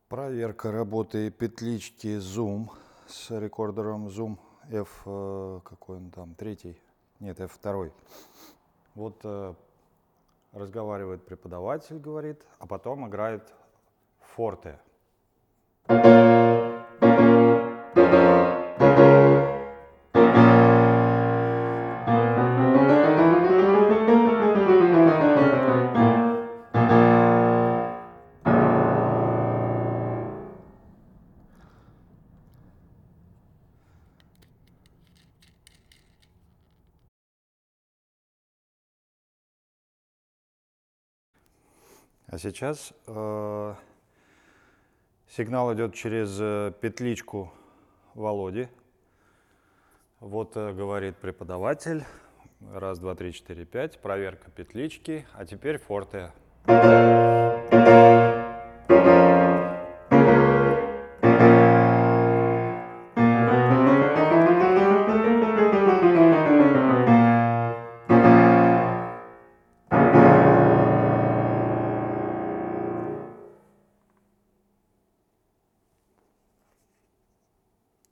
Проверка работы петлички Zoom с рекордером Zoom F, какой он там, третий, нет, F2. Вот разговаривает преподаватель, говорит, а потом играет форте. А сейчас сигнал идет через петличку Володи. Вот говорит преподаватель. Раз, два, три, четыре, пять. Проверка петлички. А теперь форте.